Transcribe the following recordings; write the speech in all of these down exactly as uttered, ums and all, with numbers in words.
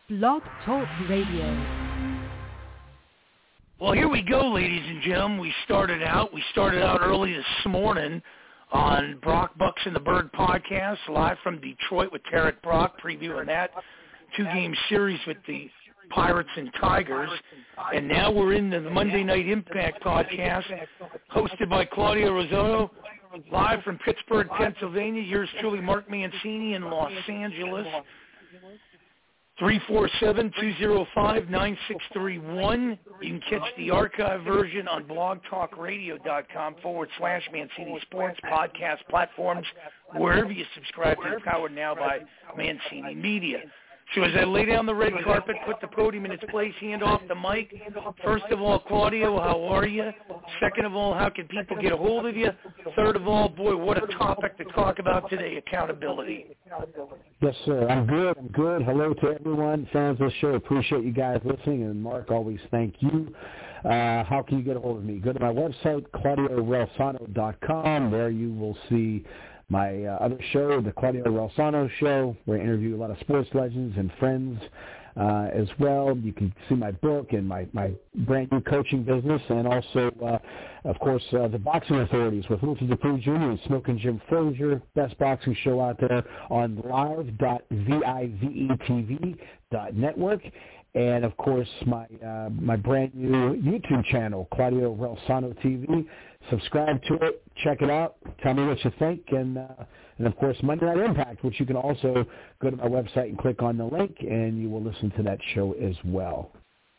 Blog Talk Radio. Well, here we go, ladies and gentlemen. We started out. We started out early this morning on Brock Bucks and the Bird podcast, live from Detroit with Tarek Brock, previewing that two-game series with the Pirates and Tigers. And now we're in the Monday Night Impact podcast, hosted by Claudio Rosano, live from Pittsburgh, Pennsylvania. Yours truly, Mark Mancini in Los Angeles. three four seven, two oh five, nine six three one. You can catch the archive version on blogtalkradio.com forward slash Mancini Sports podcast platforms, wherever you subscribe to the Powered Now by Mancini Media. So as I lay down the red carpet, put the podium in its place, hand off the mic. First of all, Claudio, how are you? Second of all, how can people get a hold of you? Third of all, boy, what a topic to talk about today, accountability. Yes, sir. I'm good. I'm good. Hello to everyone, fans of the show. Appreciate you guys listening. And, Mark, always thank you. Uh, how can you get a hold of me? Go to my website, claudio relsano dot com. There you will see my uh, other show, the Claudio Relsano Show, where I interview a lot of sports legends and friends uh, as well. You can see my book and my, my brand new coaching business, and also, uh, of course, uh, the Boxing Authorities with Luther Dupree Junior and Smoking Jim Frazier, best boxing show out there on live dot vivetv dot network. And, of course, my uh, my brand new YouTube channel, Claudio Relsano T V. Subscribe to it. Check it out. Tell me what you think. And, uh, and of course, Monday Night Impact, which you can also go to my website and click on the link, and you will listen to that show as well.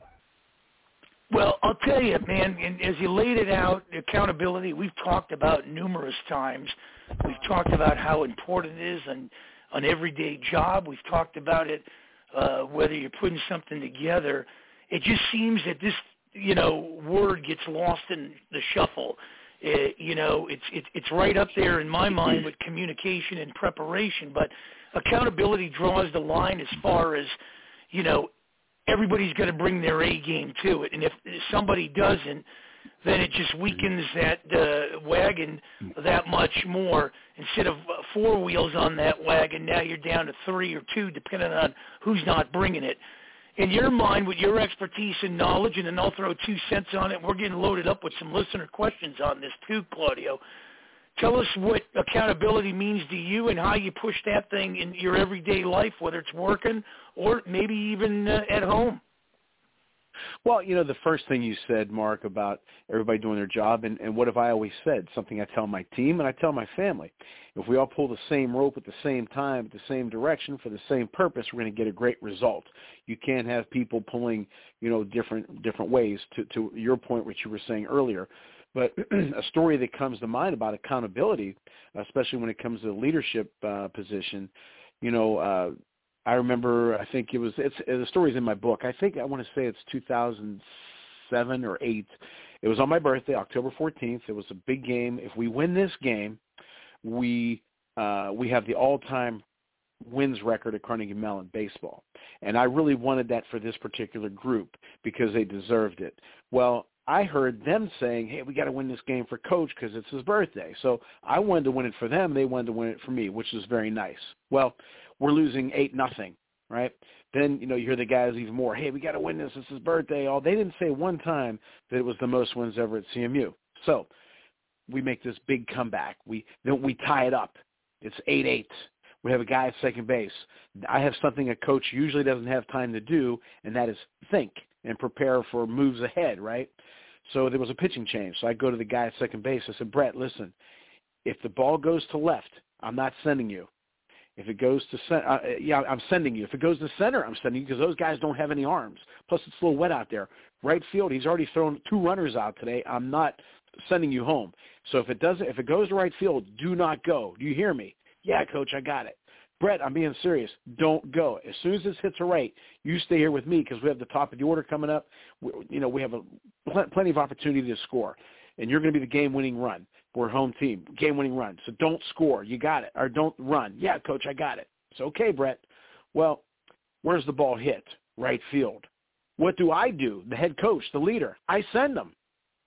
Well, I'll tell you, man, and as you laid it out, accountability, we've talked about numerous times. We've talked about how important it is on an everyday job. We've talked about it. Uh, whether you're putting something together, it just seems that this, you know, word gets lost in the shuffle. It, you know, it's it, it's right up there in my mind with communication and preparation, but accountability draws the line as far as, you know, everybody's got to bring their A game to it, and if somebody doesn't, then it just weakens that uh, wagon that much more. Instead of uh, four wheels on that wagon, now you're down to three or two, depending on who's not bringing it. In your mind, with your expertise and knowledge, and then I'll throw two cents on it, we're getting loaded up with some listener questions on this too, Claudio. Tell us what accountability means to you and how you push that thing in your everyday life, whether it's working or maybe even uh, at home. Well, you know, the first thing you said, Mark, about everybody doing their job, and, and what have I always said? Something I tell my team and I tell my family. If we all pull the same rope at the same time, at the same direction, for the same purpose, we're going to get a great result. You can't have people pulling, you know, different different ways, to, to your point, which you were saying earlier. But a story that comes to mind about accountability, especially when it comes to the leadership uh, position, you know, uh, I remember, I think it was, it's, the story's in my book. I think, I want to say it's two thousand seven or eight. It was on my birthday, October fourteenth. It was a big game. If we win this game, we uh, we have the all-time wins record at Carnegie Mellon baseball. And I really wanted that for this particular group because they deserved it. Well, I heard them saying, hey, we got to win this game for Coach because it's his birthday. So I wanted to win it for them. They wanted to win it for me, which was very nice. Well, we're losing eight nothing, right? Then, you know, you hear the guys even more, hey, we got to win this. It's his birthday. All they didn't say one time that it was the most wins ever at C M U. So we make this big comeback. We then we tie it up. It's eight eight. We have a guy at second base. I have something a coach usually doesn't have time to do, and that is think and prepare for moves ahead, right? So there was a pitching change. So I go to the guy at second base. I said, Brett, listen, if the ball goes to left, I'm not sending you. If it goes to center, uh, yeah, I'm sending you. If it goes to center, I'm sending you because those guys don't have any arms. Plus, it's a little wet out there. Right field, he's already thrown two runners out today. I'm not sending you home. So if it doesn't, if it goes to right field, do not go. Do you hear me? Yeah, Coach, I got it. Brett, I'm being serious. Don't go. As soon as this hits a right, you stay here with me because we have the top of the order coming up. We, you know, we have a pl- plenty of opportunity to score, and you're going to be the game-winning run. We're a home team, game-winning run. So don't score. You got it. Or don't run. Yeah, Coach, I got it. It's okay, Brett. Well, where's the ball hit? Right field. What do I do? The head coach, the leader. I send them.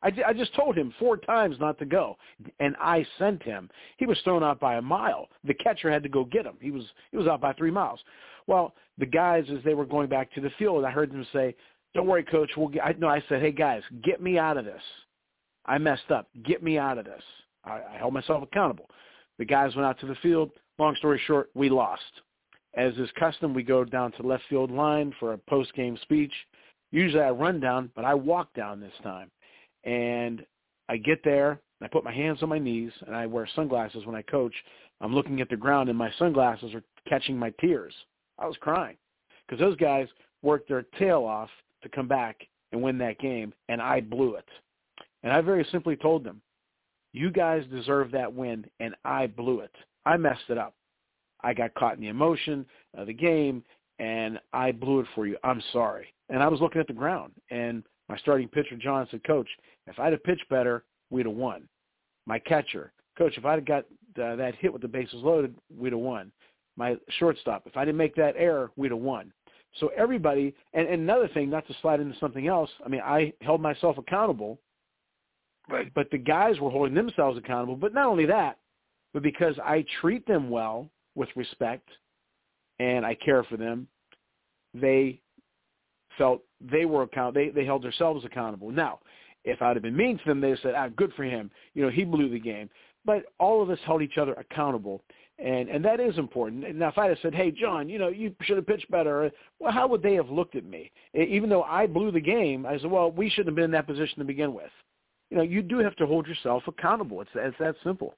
I, I just told him four times not to go, and I sent him. He was thrown out by a mile. The catcher had to go get him. He was he was out by three miles. Well, the guys, as they were going back to the field, I heard them say, "Don't worry, Coach. We'll get." I, no, I said, "Hey, guys, get me out of this. I messed up. Get me out of this." I, I held myself accountable. The guys went out to the field. Long story short, we lost. As is custom, we go down to the left field line for a post-game speech. Usually I run down, but I walk down this time. And I get there, and I put my hands on my knees, and I wear sunglasses when I coach. I'm looking at the ground, and my sunglasses are catching my tears. I was crying because those guys worked their tail off to come back and win that game, and I blew it. And I very simply told them, you guys deserve that win, and I blew it. I messed it up. I got caught in the emotion of the game, and I blew it for you. I'm sorry. And I was looking at the ground, and my starting pitcher, John, said, Coach, if I'd have pitched better, we'd have won. My catcher, Coach, if I'd have got uh, that hit with the bases loaded, we'd have won. My shortstop, if I didn't make that error, we'd have won. So everybody, and, and another thing, not to slide into something else, I mean, I held myself accountable, right. But the guys were holding themselves accountable. But not only that, but because I treat them well with respect and I care for them, they felt they were account. They they held themselves accountable. Now, if I'd have been mean to them, they said, "Ah, good for him. You know, he blew the game." But all of us held each other accountable, and and that is important. Now, if I'd have said, "Hey, John, you know, you should have pitched better," well, how would they have looked at me? Even though I blew the game, I said, "Well, we shouldn't have been in that position to begin with." You know, you do have to hold yourself accountable. It's it's that simple.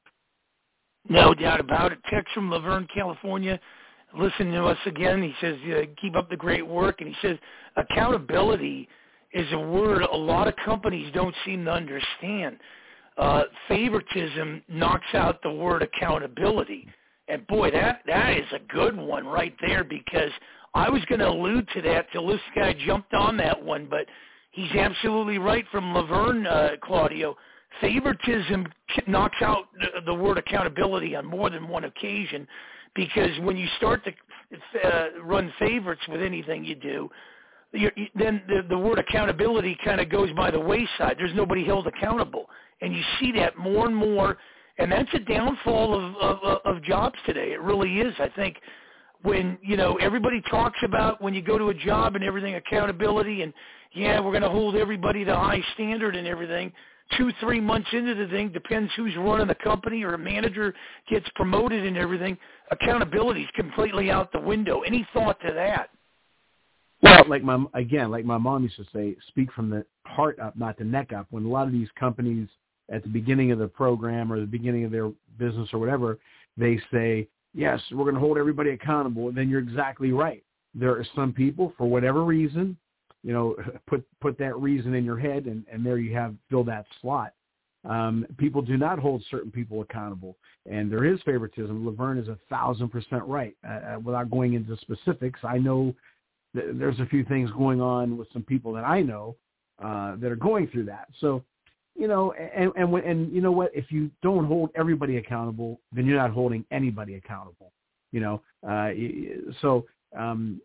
No doubt about it. Text from Laverne, California. Listen to us again. He says, uh, keep up the great work. And he says, accountability is a word a lot of companies don't seem to understand. Uh, favoritism knocks out the word accountability. And, boy, that, that is a good one right there, because I was going to allude to that till this guy jumped on that one. But he's absolutely right from Laverne, uh, Claudio. Favoritism knocks out the, the word accountability on more than one occasion, because when you start to uh, run favorites with anything you do, you're, you, then the, the word accountability kind of goes by the wayside. There's nobody held accountable, and you see that more and more, and that's a downfall of, of, of jobs today. It really is. I think when, you know, everybody talks about when you go to a job and everything, accountability, and, yeah, we're going to hold everybody to a high standard and everything. Two, three months into the thing, depends who's running the company, or a manager gets promoted and everything, accountability is completely out the window. Any thought to that? Well, like my again, like my mom used to say, speak from the heart up, not the neck up. When a lot of these companies at the beginning of the program or the beginning of their business or whatever, they say, yes, we're going to hold everybody accountable. And then you're exactly right. There are some people, for whatever reason, you know, put put that reason in your head, and, and there you have, fill that slot. Um, people do not hold certain people accountable, and there is favoritism. Laverne is a thousand percent right. Uh, without going into specifics, I know th- there's a few things going on with some people that I know uh, that are going through that. So, you know, and, and and you know what? If you don't hold everybody accountable, then you're not holding anybody accountable. You know, uh, so. Um,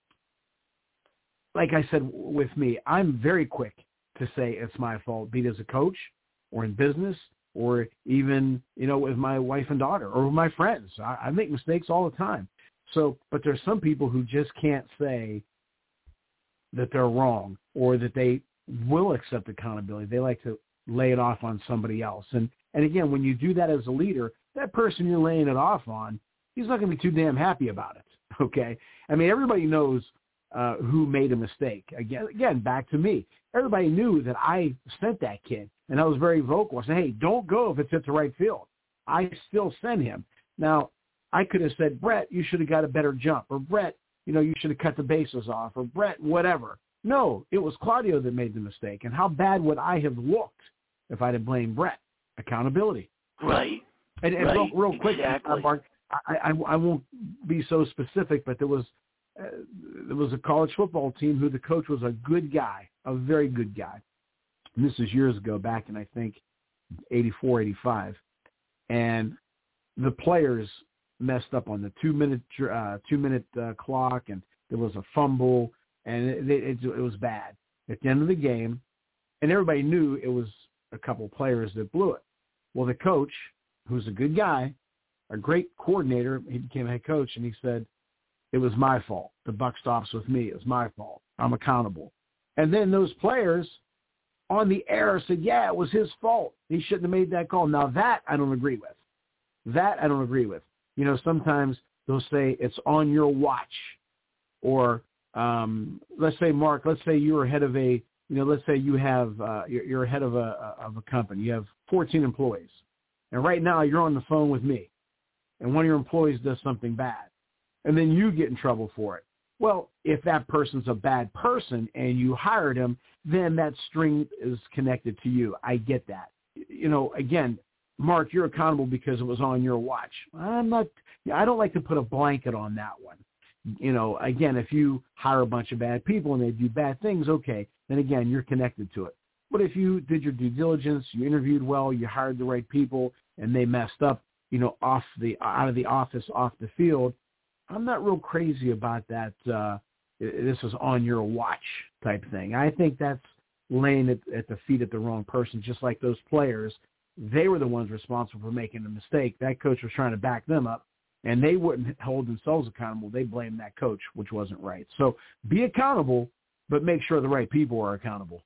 Like I said, with me, I'm very quick to say it's my fault, be it as a coach or in business or even, you know, with my wife and daughter or with my friends. I, I make mistakes all the time. So, but there's some people who just can't say that they're wrong or that they will accept accountability. They like to lay it off on somebody else. And, and again, when you do that as a leader, that person you're laying it off on, he's not going to be too damn happy about it. Okay. I mean, everybody knows Uh, who made a mistake. Again, again, back to me. Everybody knew that I sent that kid, and I was very vocal. I said, hey, don't go if it's at the right field. I still sent him. Now, I could have said, Brett, you should have got a better jump, or Brett, you know, you should have cut the bases off, or Brett, whatever. No, it was Claudio that made the mistake, and how bad would I have looked if I'd have blamed Brett? Accountability. Right. And, and right. real, real quick, exactly. uh, Mark, I, I, I won't be so specific, but there was Uh, there was a college football team who the coach was a good guy, a very good guy. And this is years ago, back in, I think, eighty-four, eighty-five. And the players messed up on the two-minute uh, two-minute uh, clock, and there was a fumble, and it, it, it was bad. At the end of the game, and everybody knew it was a couple of players that blew it. Well, the coach, who's a good guy, a great coordinator, he became head coach, and he said, it was my fault. The buck stops with me. It was my fault. I'm accountable. And then those players on the air said, yeah, it was his fault. He shouldn't have made that call. Now, that I don't agree with. That I don't agree with. You know, sometimes they'll say it's on your watch. Or um, let's say, Mark, let's say you're head of a, you know, let's say you have, uh, you're, you're head of a, of a company. You have fourteen employees. And right now you're on the phone with me. And one of your employees does something bad. And then you get in trouble for it. Well, if that person's a bad person and you hired him, then that string is connected to you. I get that. You know, again, Mark, you're accountable because it was on your watch. I'm not, I don't like to put a blanket on that one. You know, again, if you hire a bunch of bad people and they do bad things, okay, then again, you're connected to it. But if you did your due diligence, you interviewed well, you hired the right people, and they messed up, you know, off the, out of the office, off the field, I'm not real crazy about that. Uh, this is on your watch type thing. I think that's laying at, at the feet of the wrong person, just like those players. They were the ones responsible for making the mistake. That coach was trying to back them up, and they wouldn't hold themselves accountable. They blamed that coach, which wasn't right. So be accountable, but make sure the right people are accountable.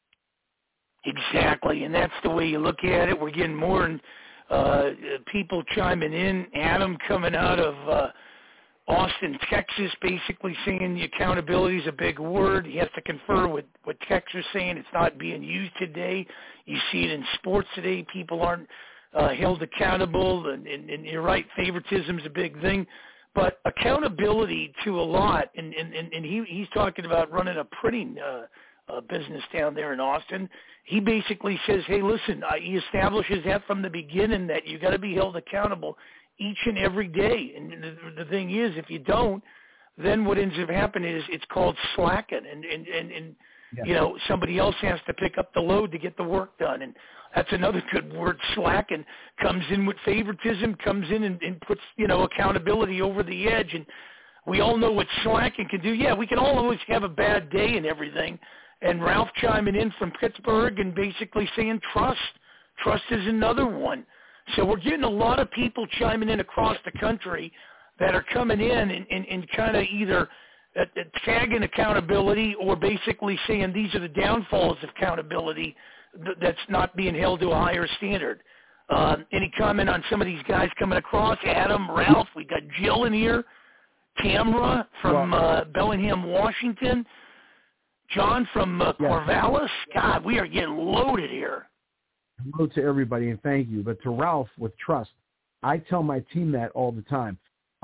Exactly, and that's the way you look at it. We're getting more and uh, people chiming in. Adam coming out of uh, Austin, Texas, basically saying the accountability is a big word. He has to confer with what Texas is saying. It's not being used today. You see it in sports today. People aren't uh, held accountable, and, and, and you're right, favoritism is a big thing. But accountability to a lot, and, and, and he, he's talking about running a printing uh, uh, business down there in Austin. He basically says, hey, listen, uh, he establishes that from the beginning that you got to be held accountable each and every day. And the, the thing is, if you don't, then what ends up happening is it's called slacking. And, and, and, and yeah. you know, somebody else has to pick up the load to get the work done. And that's another good word, slacking. Comes in with favoritism, comes in and, and puts, you know, accountability over the edge. And we all know what slacking can do. Yeah, we can all always have a bad day and everything. And Ralph chiming in from Pittsburgh and basically saying trust. Trust is another one. So we're getting a lot of people chiming in across the country that are coming in and, and, and kind of either uh, tagging accountability or basically saying these are the downfalls of accountability th- that's not being held to a higher standard. Uh, any comment on some of these guys coming across? Adam, Ralph, we got Jill in here, Tamra from uh, Bellingham, Washington, John from uh, Corvallis. God, we are getting loaded here. Hello to everybody, and thank you. But to Ralph with trust, I tell my team that all the time.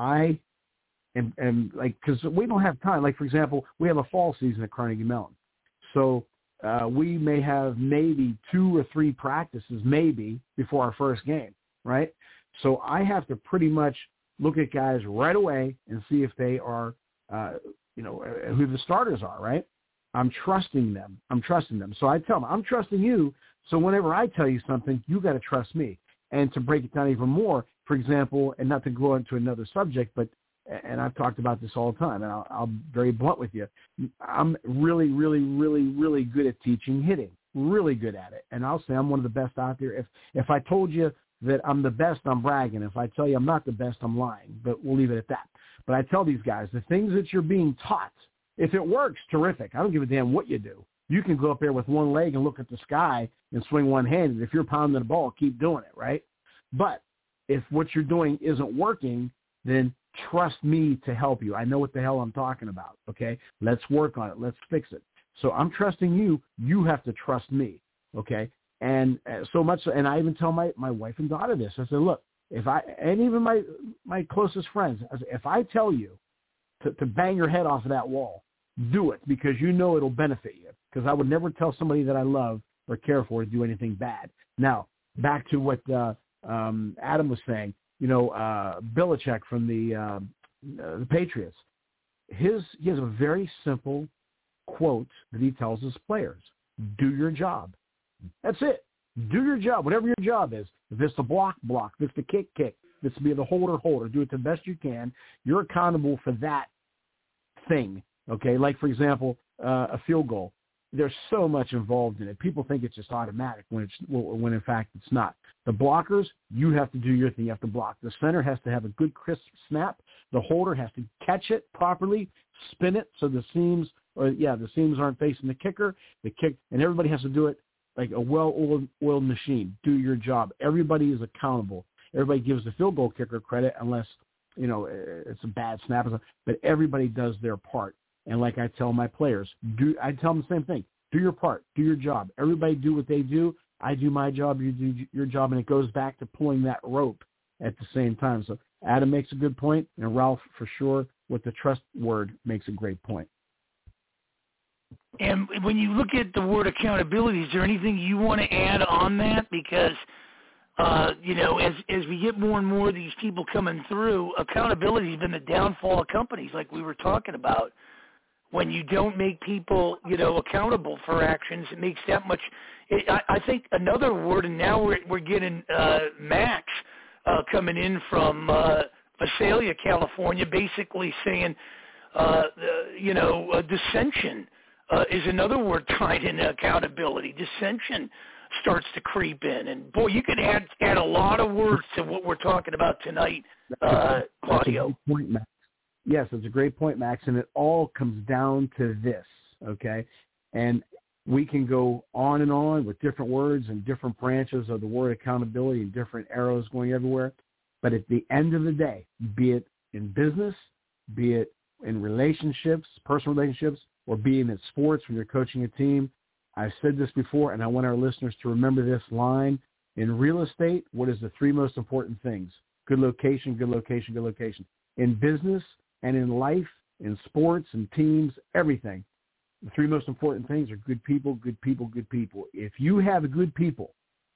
I am, am like, because we don't have time. Like, for example, we have a fall season at Carnegie Mellon. So uh, we may have maybe two or three practices, maybe, before our first game, right? So I have to pretty much look at guys right away and see if they are, uh, you know, who the starters are, right? I'm trusting them. I'm trusting them. So I tell them, I'm trusting you. So whenever I tell you something, you got to trust me. And to break it down even more, for example, and not to go into another subject, but, and I've talked about this all the time, and I'll, I'll be very blunt with you. I'm really, really, really, really good at teaching hitting, really good at it. And I'll say I'm one of the best out there. If, if I told you that I'm the best, I'm bragging. If I tell you I'm not the best, I'm lying. But we'll leave it at that. But I tell these guys, the things that you're being taught, if it works, terrific. I don't give a damn what you do. You can go up there with one leg and look at the sky and swing one-handed. If you're pounding the ball, keep doing it, right? But if what you're doing isn't working, then trust me to help you. I know what the hell I'm talking about, okay? Let's work on it. Let's fix it. So I'm trusting you. You have to trust me, okay? And uh, so much, so, and I even tell my, my wife and daughter this. I said, look, if I, and even my, my closest friends, I said, if I tell you to, to bang your head off of that wall, do it because you know it'll benefit you. Because I would never tell somebody that I love or care for to do anything bad. Now, back to what uh, um, Adam was saying, you know, uh, Belichick from the, uh, uh, the Patriots, his he has a very simple quote that he tells his players, do your job. That's it. Do your job, whatever your job is. If it's the block, block. If it's the kick, kick. If it's to be the holder, holder. Do it the best you can. You're accountable for that thing, okay? Like, for example, uh, a field goal. there's so much involved in it. People think it's just automatic when it's when in fact it's not. The blockers, you have to do your thing. You have to block. The center has to have a good crisp snap. The holder has to catch it properly, spin it so the seams or yeah the seams aren't facing the kicker. The kick and everybody has to do it like a well-oiled oiled machine. Do your job. Everybody is accountable. Everybody gives the field goal kicker credit unless you know it's a bad snap, but everybody does their part. And like I tell my players, do I tell them the same thing. Do your part. Do your job. Everybody do what they do. I do my job. You do your job. And it goes back to pulling that rope at the same time. So Adam makes a good point, and Ralph, for sure, with the trust word, makes a great point. And when you look at the word accountability, is there anything you want to add on that? Because, uh, you know, as as we get more and more of these people coming through, accountability has been the downfall of companies like we were talking about. When you don't make people, you know, accountable for actions, it makes that much. It, I, I think another word, and now we're we're getting uh, Max uh, coming in from uh, Visalia, California, basically saying, uh, uh, you know, uh, dissension uh, is another word tied in accountability. Dissension starts to creep in, and boy, you can add add a lot of words to what we're talking about tonight, uh, Claudio. That's a good point, Max. Yes, it's a great point, Max, and it all comes down to this, okay? And we can go on and on with different words and different branches of the word accountability and different arrows going everywhere. But at the end of the day, be it in business, be it in relationships, personal relationships, or be it in sports when you're coaching a team, I've said this before, and I want our listeners to remember this line. In real estate, what is the three most important things? Good location, good location, good location. In business, and in life, in sports and teams, everything, the three most important things are good people, good people, good people. If you have good people,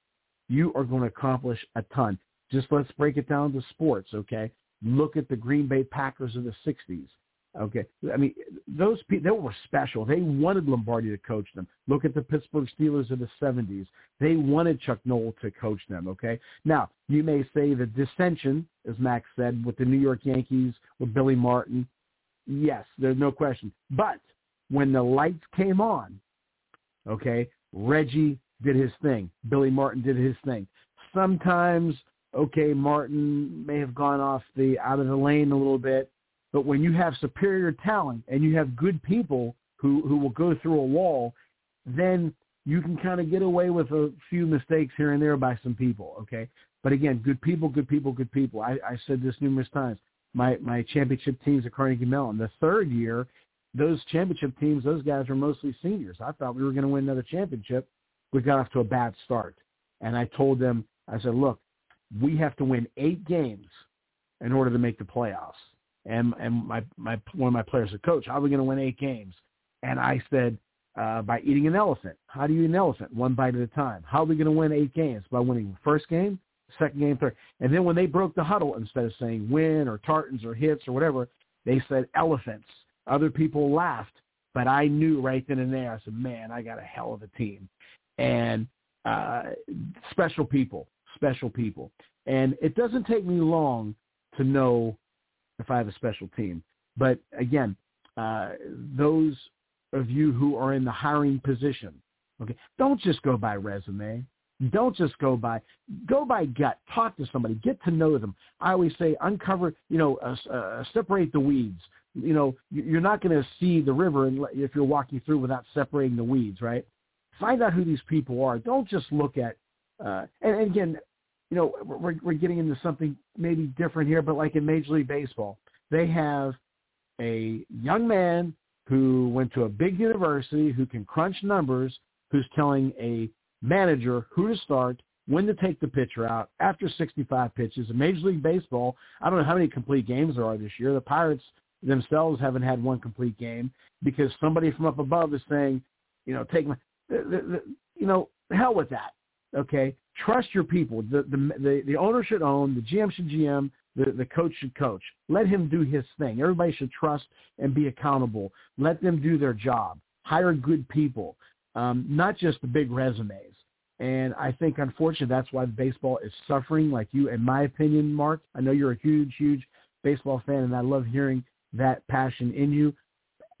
you are going to accomplish a ton. Just let's break it down to sports, okay? Look at the Green Bay Packers of the sixties, okay? I mean, those people, they were special. They wanted Lombardi to coach them. Look at the Pittsburgh Steelers of the seventies. They wanted Chuck Noll to coach them, okay? Now, you may say the dissension, as Max said, with the New York Yankees, with Billy Martin, yes, there's no question. But when the lights came on, okay, Reggie did his thing. Billy Martin did his thing. Sometimes, okay, Martin may have gone off the out of the lane a little bit, but when you have superior talent and you have good people who, who will go through a wall, then you can kind of get away with a few mistakes here and there by some people, okay? But again, good people, good people, good people. I, I said this numerous times. My my championship teams at Carnegie Mellon, the third year, those championship teams, those guys were mostly seniors. I thought we were going to win another championship. We got off to a bad start. And I told them, I said, look, we have to win eight games in order to make the playoffs. And and my, my one of my players said, Coach, how are we going to win eight games? And I said, uh, by eating an elephant. How do you eat an elephant? One bite at a time. How are we going to win eight games? By winning the first game, second game, third. And then when they broke the huddle, instead of saying win or tartans or hits or whatever, they said elephants. Other people laughed, but I knew right then and there. I said, man, I got a hell of a team. And uh, special people, special people. And it doesn't take me long to know if I have a special team. But, again, uh, those of you who are in the hiring position, okay, don't just go by resume. Don't just go by, go by gut. Talk to somebody. Get to know them. I always say uncover, you know, uh, uh, separate the weeds. You know, you're not going to see the river if you're walking through without separating the weeds, right? Find out who these people are. Don't just look at, uh, and, and again, you know, we're, we're getting into something maybe different here, but like in Major League Baseball, they have a young man who went to a big university, who can crunch numbers, who's telling a manager who to start, when to take the pitcher out after sixty-five pitches. In Major League Baseball, I don't know how many complete games there are this year. The Pirates themselves haven't had one complete game because somebody from up above is saying, you know, take my, the, the, the, you know, hell with that. Okay, trust your people. The, the the the owner should own. The G M should G M. The the coach should coach. Let him do his thing. Everybody should trust and be accountable. Let them do their job. Hire good people, um, not just the big resumes. And I think, unfortunately, that's why baseball is suffering. Like you, in my opinion, Mark, I know you're a huge, huge baseball fan, and I love hearing that passion in you.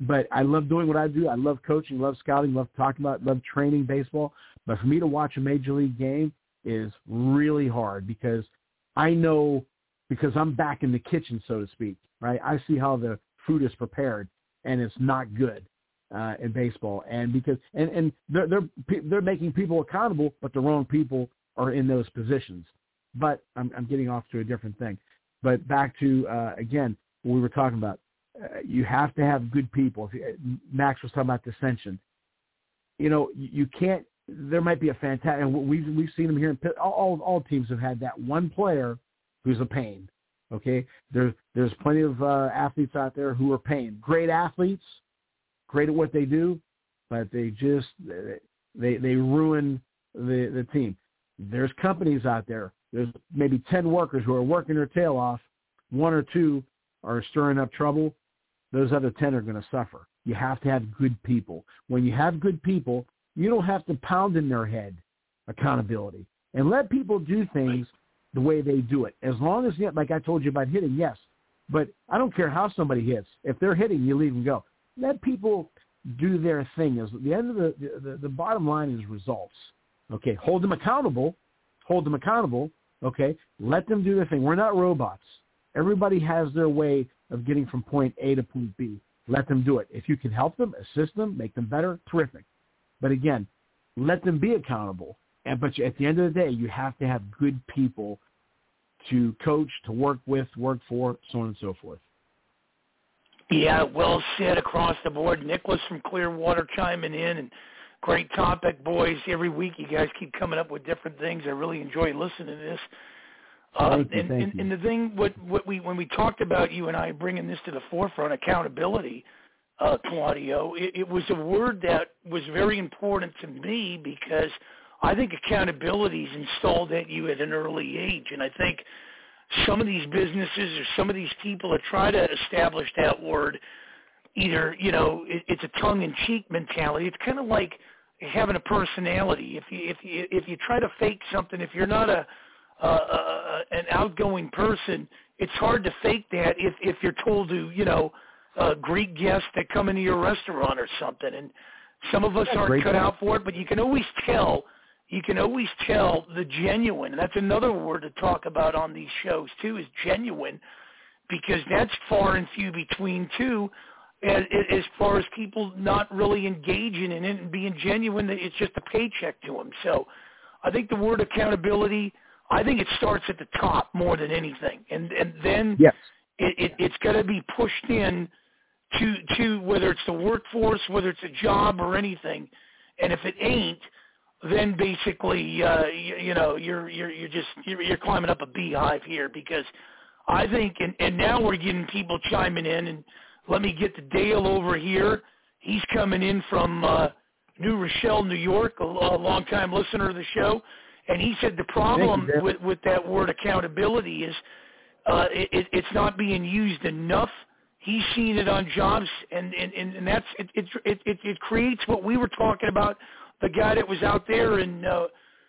but I love doing what I do. I love coaching, love scouting, love talking about, love training baseball. But for me to watch a major league game is really hard because I know, because I'm back in the kitchen, so to speak, right? I see how the food is prepared, and it's not good uh, in baseball. And because and, and they're, they're they're making people accountable, but the wrong people are in those positions. But I'm, I'm getting off to a different thing. But back to, uh, again, what we were talking about. Uh, you have to have good people. If you, Max was talking about dissension. You know, you, you can't – there might be a fantastic – and we've, we've seen them here. In Pitt, all, all teams have had that one player who's a pain, okay? There, there's plenty of uh, athletes out there who are pain. Great athletes, great at what they do, but they just – they they ruin the, the team. There's companies out there. There's maybe ten workers who are working their tail off. One or two are stirring up trouble. Those other ten are going to suffer. You have to have good people. When you have good people, you don't have to pound in their head accountability. And let people do things the way they do it. As long as, like I told you about hitting, yes. But I don't care how somebody hits. If they're hitting, you leave them go. Let people do their thing. As the end of the, the, the bottom line is results. Okay, hold them accountable. Hold them accountable. Okay, let them do their thing. We're not robots. Everybody has their way of getting from point A to point B. Let them do it. If you can help them, assist them, make them better, terrific. But again, let them be accountable. And but at the end of the day, you have to have good people to coach, to work with, work for, so on and so forth. Yeah, well said across the board. Nicholas from Clearwater chiming in, and great topic, boys. Every week you guys keep coming up with different things. I really enjoy listening to this. Uh, thank you, and, thank and, you. and the thing, what, what we when we talked about you and I bringing this to the forefront, accountability, uh, Claudio, it, it was a word that was very important to me because I think accountability is installed at you at an early age, and I think some of these businesses or some of these people that try to establish that word, either, you know, it, it's a tongue-in-cheek mentality. It's kind of like having a personality. If you if you if you try to fake something, if you're not a uh, uh, an outgoing person, it's hard to fake that. If if you're told to, you know, uh, greet guests that come into your restaurant or something, and some of us That's aren't cut point. out for it. But you can always tell. You can always tell the genuine. And that's another word to talk about on these shows too, is genuine, because that's far and few between too. As, as far as people not really engaging in it and being genuine, that it's just a paycheck to them. So I think the word accountability, I think it starts at the top more than anything. And and then yes. it, it, it's got to be pushed in to, to whether it's the workforce, whether it's a job or anything. And if it ain't, then basically, uh, you, you know, you're you're you're just you're, you're climbing up a beehive here, because I think, and, and now we're getting people chiming in, and let me get to Dale over here. He's coming in from uh, New Rochelle, New York, a, a long-time listener of the show, and he said the problem you, with, with that word accountability is uh, it, it's not being used enough. He's seen it on jobs, and, and, and that's it, it, it, it, it creates what we were talking about, the guy that was out there in uh,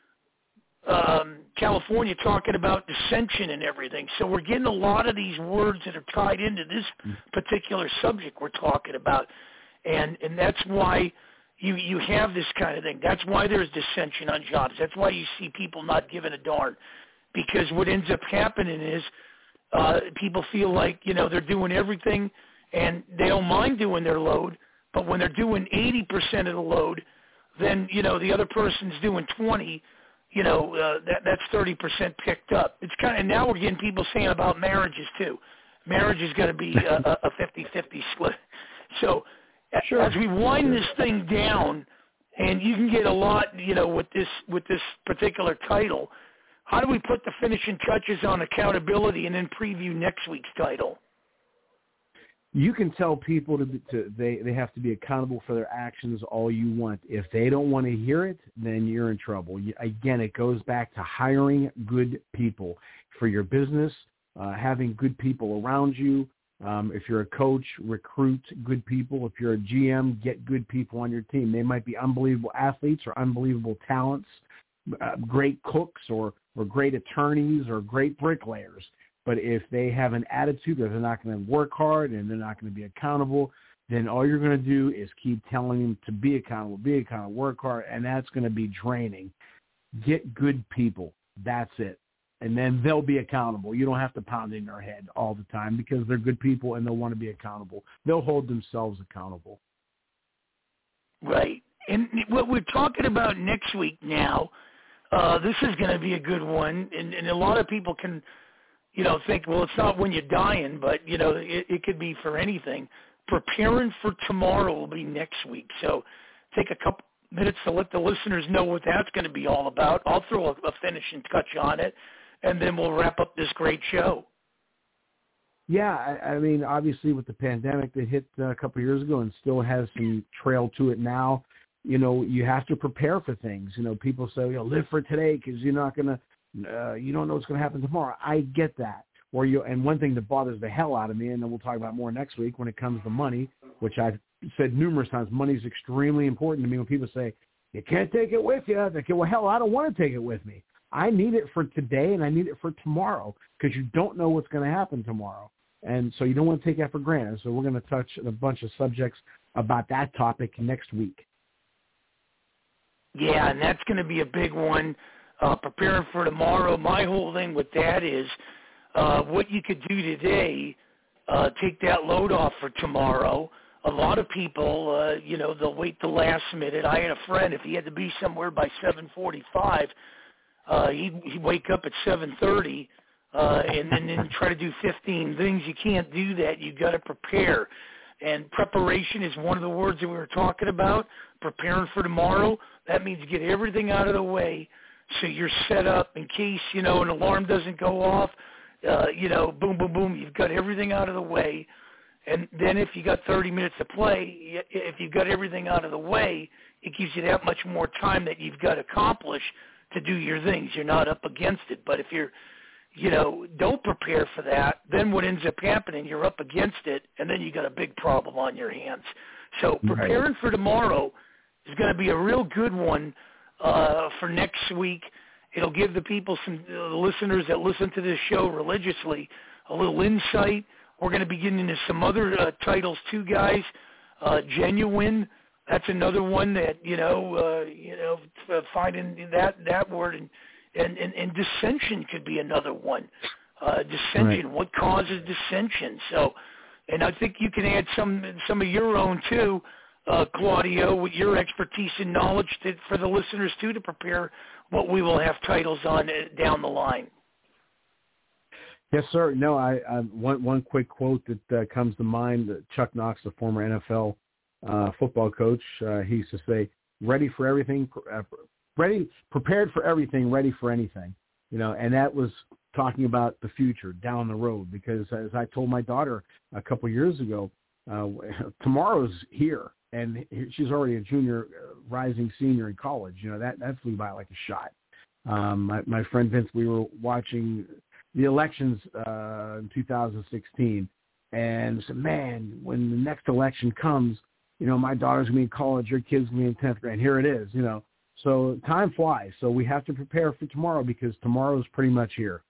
um, California talking about dissension and everything. So we're getting a lot of these words that are tied into this particular subject we're talking about. And and that's why you, you have this kind of thing. That's why there's dissension on jobs. That's why you see people not giving a darn. Because what ends up happening is uh, people feel like, you know, they're doing everything and they don't mind doing their load. But when they're doing eighty percent of the load, then, you know, the other person's doing twenty, you know, uh, that that's thirty percent picked up. It's kind of, and now we're getting people saying about marriages too. Marriage is going to be a, a fifty-fifty split. So Sure. as we wind this thing down, and you can get a lot, you know, with this with this particular title, how do we put the finishing touches on accountability and then preview next week's title? You can tell people to, to they, they have to be accountable for their actions all you want. If they don't want to hear it, then you're in trouble. You, again, it goes back to hiring good people for your business, uh, having good people around you. Um, if you're a coach, recruit good people. If you're a G M, get good people on your team. They might be unbelievable athletes or unbelievable talents, uh, great cooks or, or great attorneys or great bricklayers. But if they have an attitude that they're not going to work hard and they're not going to be accountable, then all you're going to do is keep telling them to be accountable, be accountable, work hard, and that's going to be draining. Get good people. That's it. And then they'll be accountable. You don't have to pound in their head all the time because they're good people and they'll want to be accountable. They'll hold themselves accountable. Right. And what we're talking about next week now, uh, this is going to be a good one. And, and a lot of people can, you know, think, well, it's not when you're dying, but, you know, it, it could be for anything. Preparing for tomorrow will be next week. So take a couple minutes to let the listeners know what that's going to be all about. I'll throw a, a finishing touch on it, and then we'll wrap up this great show. Yeah, I, I mean, obviously with the pandemic that hit uh, a couple of years ago and still has some trail to it now, you know, you have to prepare for things. You know, people say, you know, live for today because you're not going to, uh, you don't know what's going to happen tomorrow. I get that. Or you, and one thing that bothers the hell out of me, and then we'll talk about more next week when it comes to money, which I've said numerous times, money is extremely important to me. When people say, you can't take it with you, they say, well, hell, I don't want to take it with me. I need it for today, and I need it for tomorrow because you don't know what's going to happen tomorrow. And so you don't want to take that for granted. So we're going to touch a bunch of subjects about that topic next week. Yeah, and that's going to be a big one, uh, preparing for tomorrow. My whole thing with that is uh, what you could do today, uh, take that load off for tomorrow. A lot of people, uh, you know, they'll wait the last minute. I had a friend, if he had to be somewhere by seven forty-five, uh, he'd, he'd wake up at seven thirty uh, and then, then try to do fifteen things. You can't do that. You've got to prepare. And preparation is one of the words that we were talking about, preparing for tomorrow. That means get everything out of the way so you're set up in case, you know, an alarm doesn't go off. Uh, you know, boom, boom, boom. You've got everything out of the way. And then if you got thirty minutes to play, if you've got everything out of the way, it gives you that much more time that you've got to accomplish to do your things. You're not up against it. But if you're, you know, don't prepare for that, then what ends up happening, you're up against it, and then you got a big problem on your hands. So preparing for tomorrow is going to be a real good one uh, for next week. It'll give the people, some uh, listeners that listen to this show religiously, a little insight. We're going to be getting into some other uh, titles too, guys. Uh, Genuine, that's another one that, you know, uh, you know, finding that that word, and and, and, and dissension could be another one. Uh, dissension, right. What causes dissension? So, and I think you can add some some of your own too, uh, Claudio, with your expertise and knowledge to, for the listeners too, to prepare what we will have titles on down the line. Yes, sir. No, I, I one one quick quote that uh, comes to mind. That Chuck Knox, the former N F L uh, football coach, uh, he used to say, "Ready for everything, uh, ready, prepared for everything, ready for anything." You know, and that was talking about the future down the road. Because as I told my daughter a couple of years ago, uh, tomorrow's here, and she's already a junior, uh, rising senior in college. You know, that that flew by like a shot. Um, my, my friend Vince, we were watching the elections uh, in two thousand sixteen, and said, man, when the next election comes, you know, my daughter's going to be in college, your kid's going to be in tenth grade. Here it is, you know. So time flies. So we have to prepare for tomorrow because tomorrow's pretty much here.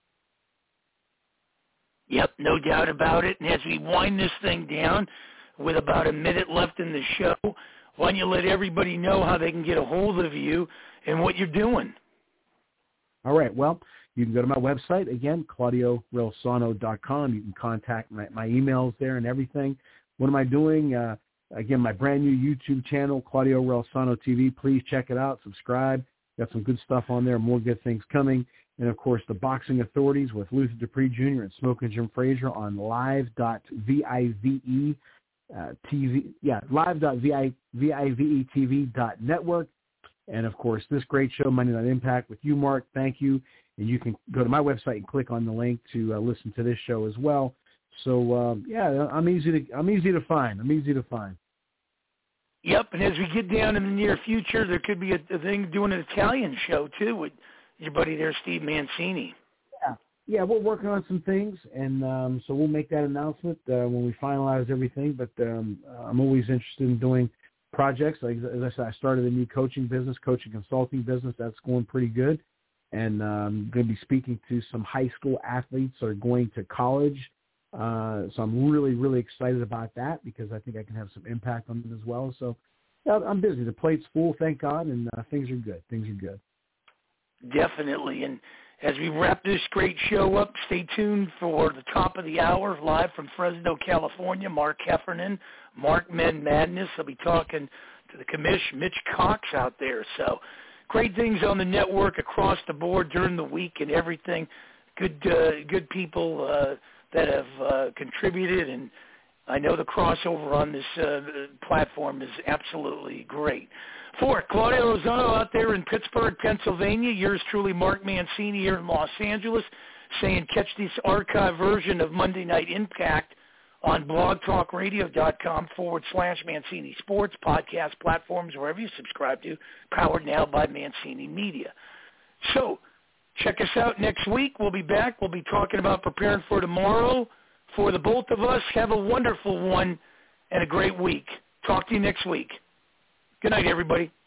Yep, no doubt about it. And as we wind this thing down with about a minute left in the show, why don't you let everybody know how they can get a hold of you and what you're doing? All right, well, you can go to my website, again, claudio relsano dot com. You can contact my, my emails there and everything. What am I doing? Uh, again, my brand new YouTube channel, Claudio Relsano T V. Please check it out. Subscribe. Got some good stuff on there, more good things coming. And, of course, the Boxing Authorities with Luther Dupree Junior and Smoking Jim Frazier on live dot vive uh, T V. Yeah, live dot vive T V dot network. And, of course, this great show, Monday Night Impact, with you, Mark. Thank you. And you can go to my website and click on the link to uh, listen to this show as well. So, um, yeah, I'm easy to I'm easy to find. I'm easy to find. Yep, and as we get down in the near future, there could be a, a thing doing an Italian show, too, with your buddy there, Steve Mancini. Yeah, yeah, we're working on some things, and um, so we'll make that announcement uh, when we finalize everything. But um, I'm always interested in doing projects. Like, as I said, I started a new coaching business, coaching consulting business. That's going pretty good. And I'm um, going to be speaking to some high school athletes that are going to college Uh, so I'm really, really excited about that because I think I can have some impact on it as well. So yeah, I'm busy. The plate's full, thank God, and uh, things are good. Things are good. Definitely. And as we wrap this great show up, stay tuned for the top of the hour, live from Fresno, California. Mark Heffernan, Mark Men Madness. I'll be talking to the commish, Mitch Cox out there. So great things on the network across the board during the week and everything. Good, uh, good people uh, that have uh, contributed, and I know the crossover on this uh, platform is absolutely great. For Claudio Lozano out there in Pittsburgh, Pennsylvania, yours truly, Mark Mancini, here in Los Angeles, saying catch this archive version of Monday Night Impact on blogtalkradio.com forward slash Mancini Sports, podcast platforms, wherever you subscribe to, powered now by Mancini Media. So check us out next week. We'll be back. We'll be talking about preparing for tomorrow. For the both of us, have a wonderful one and a great week. Talk to you next week. Good night, everybody.